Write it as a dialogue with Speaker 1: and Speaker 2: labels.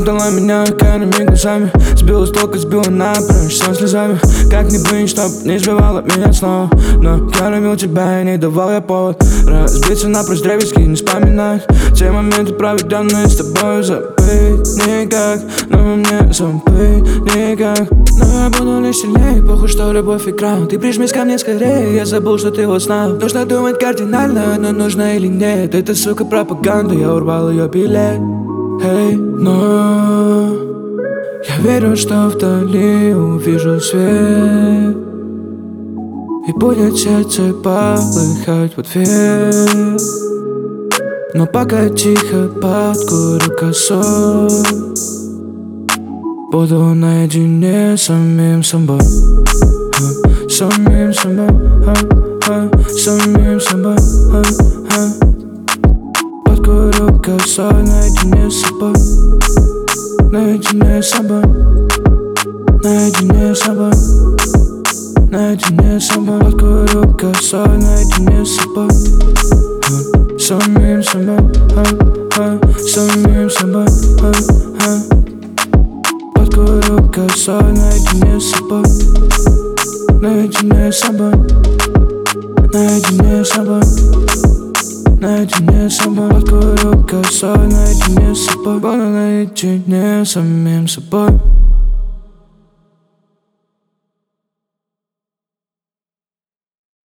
Speaker 1: ждала меня карими глазами. Сбила с толка, сбила напрочь сон слезами. Как не быть, чтоб не сбивала меня снова. Но я любил тебя и не давал я повод разбиться напрочь древески, не вспоминать те моменты, проведенные с тобой. Забыть никак, но мне забыть никак. Но я буду лишь сильнее, похуй, что любовь игра. Ты прижмись ко мне скорее, я забыл, что ты вот знал. Нужно думать кардинально, но нужно или нет. Это, сука, пропаганда, я урвал ее билет. Эй, но я верю, что вдали увижу свет, и будет сердце полыхать в ответ. Но пока тихо подкурю косой, буду наедине с самим собой. Самим собой, самим собой. Подкурю косой наедине с собой. Наедине с собой. Наедине с собой. Наедине с собой. Подкурю косой наедине с собой. Самим собой. Самим собой. Подкурю косой наедине с собой. Наедине с собой. Наедине с собой. Наедине с собой. Подкурю косой наедине с собой. Буду наедине с самим собой.